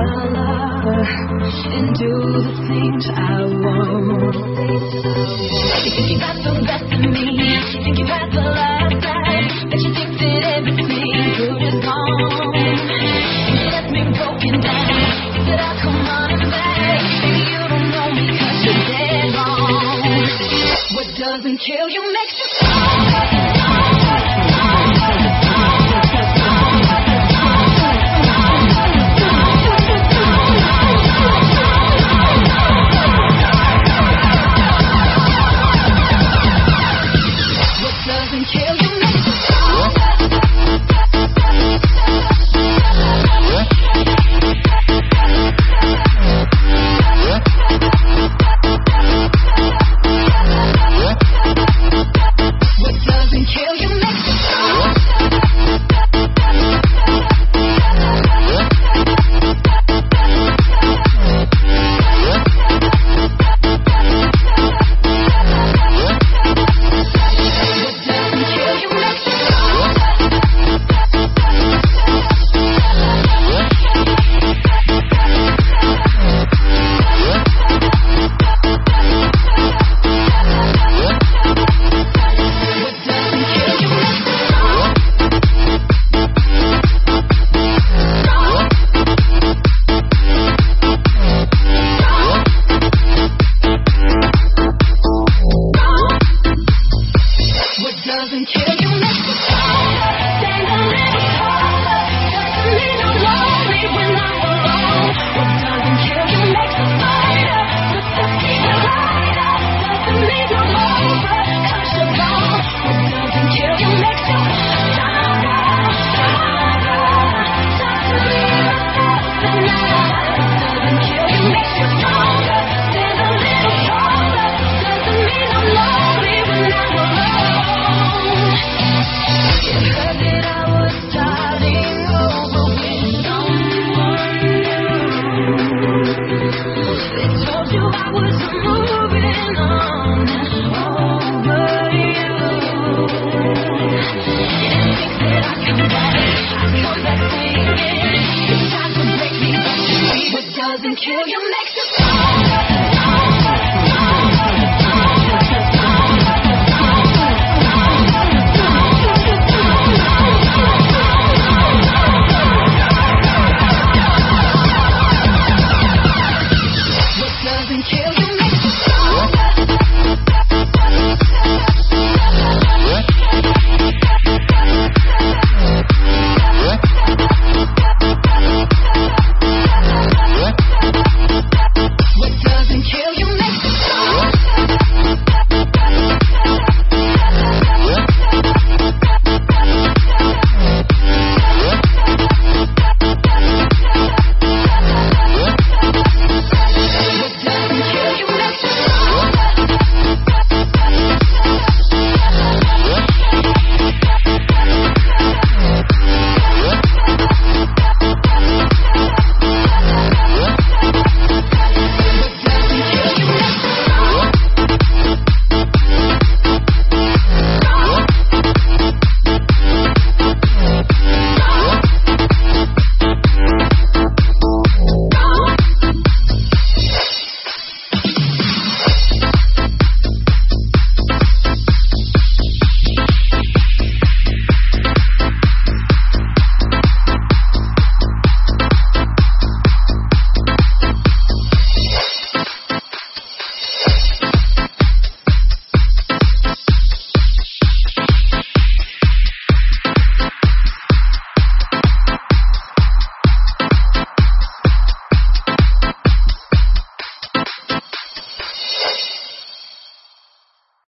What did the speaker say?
color and do the things I want. You think you got the best of me, you think you got the last time, but you think that everything good is gone. You left me broken down, you said I'll come running back. Maybe you don't know me 'cause you're dead wrong. What doesn't kill you makes you stronger.